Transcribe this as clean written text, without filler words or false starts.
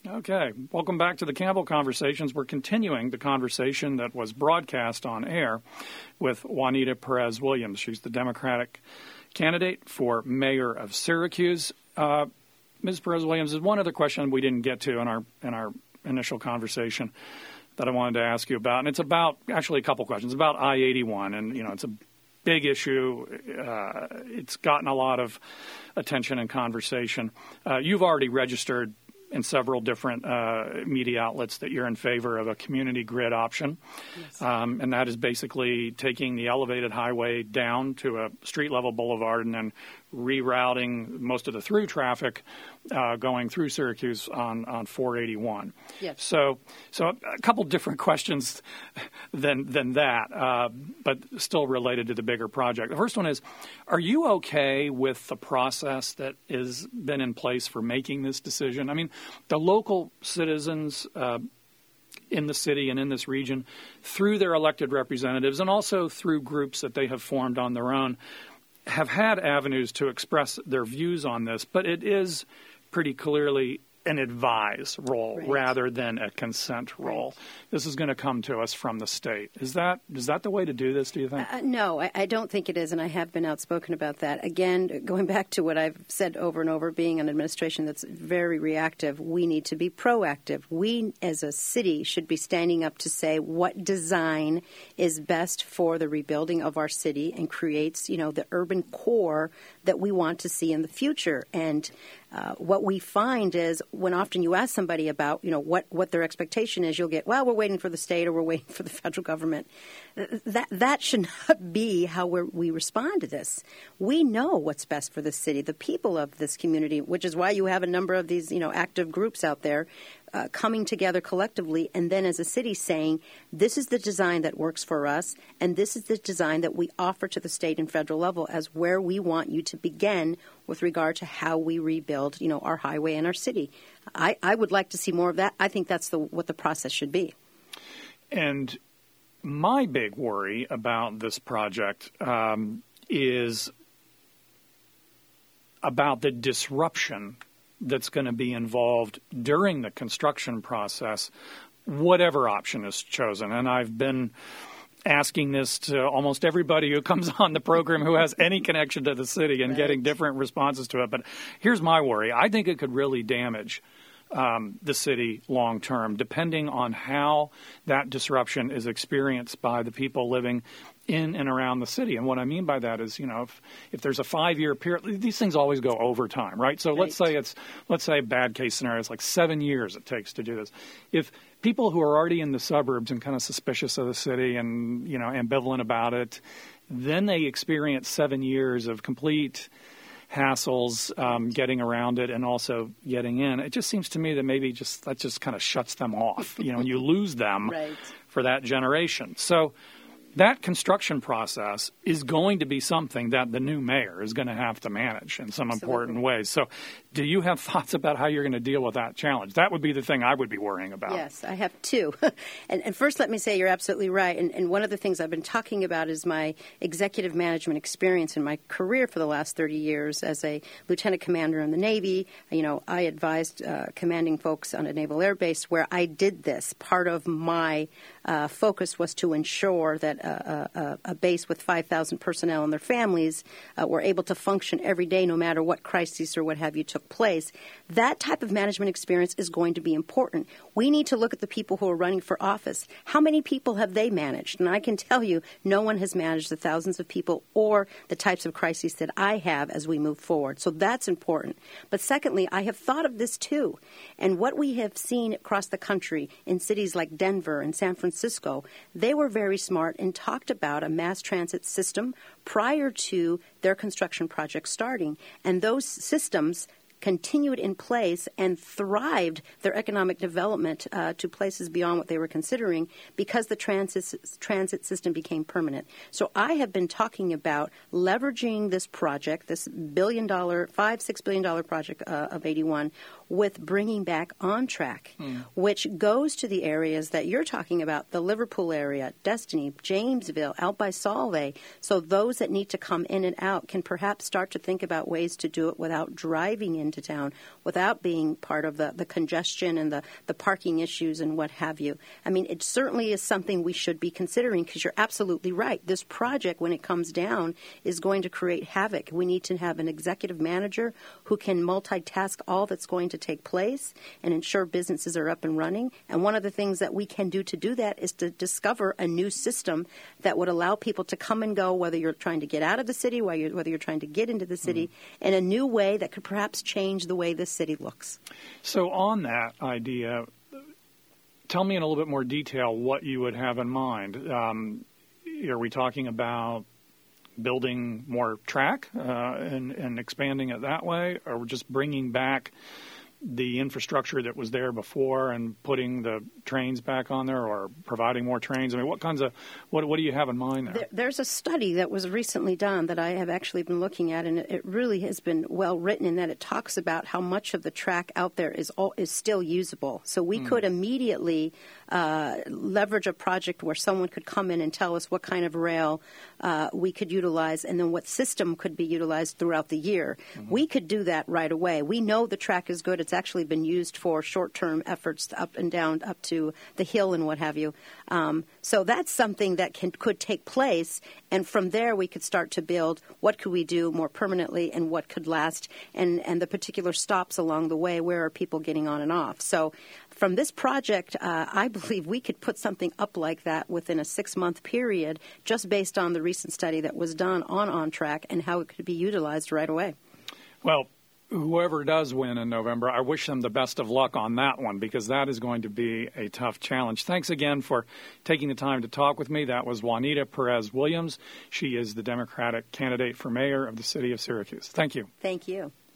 Okay, welcome back to the Campbell Conversations. We're continuing the conversation that was broadcast on air with Juanita Perez Williams. She's the Democratic candidate for mayor of Syracuse. Ms. Perez Williams, there's one other question we didn't get to in our initial conversation that I wanted to ask you about, and it's about actually a couple questions about I-81, and it's a big issue. It's gotten a lot of attention and conversation. You've already registered in several different media outlets that you're in favor of a community grid option. Yes. And that is basically taking the elevated highway down to a street-level boulevard and then rerouting most of the through traffic going through Syracuse on 481. Yes. So a couple different questions than that, but still related to the bigger project. The first one is, are you okay with the process that has been in place for making this decision? I mean, the local citizens in the city and in this region, through their elected representatives and also through groups that they have formed on their own, have had avenues to express their views on this, but it is pretty clearly an advise role rather than a consent role. This is going to come to us from the state. Is that the way to do this, do you think? No, I don't think it is, and I have been outspoken about that. Again, going back to what I've said over and over, being an administration that's very reactive, we need to be proactive. We, as a city, should be standing up to say what design is best for the rebuilding of our city and creates, the urban core that we want to see in the future. And what we find is when often you ask somebody about, what their expectation is, you'll get, well, we're waiting for the state or we're waiting for the federal government. That should not be how we respond to this. We know what's best for the city, the people of this community, which is why you have a number of these, active groups out there coming together collectively, and then as a city saying, this is the design that works for us, and this is the design that we offer to the state and federal level as where we want you to begin with regard to how we rebuild, our highway and our city. I would like to see more of that. I think that's what the process should be. And my big worry about this project is about the disruption that's going to be involved during the construction process, whatever option is chosen. And I've been asking this to almost everybody who comes on the program who has any connection to the city and getting different responses to it. But here's my worry. I think it could really damage the city long term, depending on how that disruption is experienced by the people living in and around the city. And what I mean by that is, if there's a 5-year period, these things always go over time, right? So let's say bad case scenario, it's like 7 years it takes to do this. If people who are already in the suburbs and kind of suspicious of the city and, ambivalent about it, then they experience 7 years of complete hassles getting around it and also getting in. It just seems to me that maybe that just kind of shuts them off, and you lose them for that generation. So that construction process is going to be something that the new mayor is going to have to manage in some important ways. So do you have thoughts about how you're going to deal with that challenge? That would be the thing I would be worrying about. Yes, I have two. And first, let me say you're absolutely right. And one of the things I've been talking about is my executive management experience in my career for the last 30 years as a lieutenant commander in the Navy. I advised commanding folks on a naval air base where I did this. Part of my focus was to ensure that a base with 5,000 personnel and their families were able to function every day no matter what crises or what have you took place. That type of management experience is going to be important. We need to look at the people who are running for office. How many people have they managed? And I can tell you no one has managed the thousands of people or the types of crises that I have as we move forward. So that's important. But secondly, I have thought of this too. And what we have seen across the country in cities like Denver and San Francisco, they were very smart and talked about a mass transit system prior to their construction project starting. And those systems continued in place and thrived their economic development to places beyond what they were considering because the transit system became permanent. So I have been talking about leveraging this project, this $6 billion project of 81, with bringing back On Track, which goes to the areas that you're talking about, the Liverpool area, Destiny, Jamesville, out by Solvay. So those that need to come in and out can perhaps start to think about ways to do it without driving into town, without being part of the congestion and the parking issues and what have you. I mean, it certainly is something we should be considering, because you're absolutely right. This project, when it comes down, is going to create havoc. We need to have an executive manager who can multitask all that's going to take place and ensure businesses are up and running. And one of the things that we can do to do that is to discover a new system that would allow people to come and go, whether you're trying to get out of the city, whether you're trying to get into the city, in a new way that could perhaps change the way this city looks. So on that idea, tell me in a little bit more detail what you would have in mind. Are we talking about building more track and expanding it that way, or just bringing back the infrastructure that was there before and putting the trains back on there, or providing more trains? I mean, what do you have in mind there? There's a study that was recently done that I have actually been looking at, and it really has been well written in that it talks about how much of the track out there is still usable. So we could immediately leverage a project where someone could come in and tell us what kind of rail we could utilize, and then what system could be utilized throughout the year. We could do that right away. We know the track is good. It's actually been used for short-term efforts up and down, up to the hill and what have you. So that's something that could take place, and from there we could start to build what could we do more permanently and what could last, and the particular stops along the way, where are people getting on and off. So from this project, I believe we could put something up like that within a 6-month period, just based on the recent study that was done on Track and how it could be utilized right away. Well, whoever does win in November, I wish them the best of luck on that one, because that is going to be a tough challenge. Thanks again for taking the time to talk with me. That was Juanita Perez Williams. She is the Democratic candidate for mayor of the city of Syracuse. Thank you. Thank you.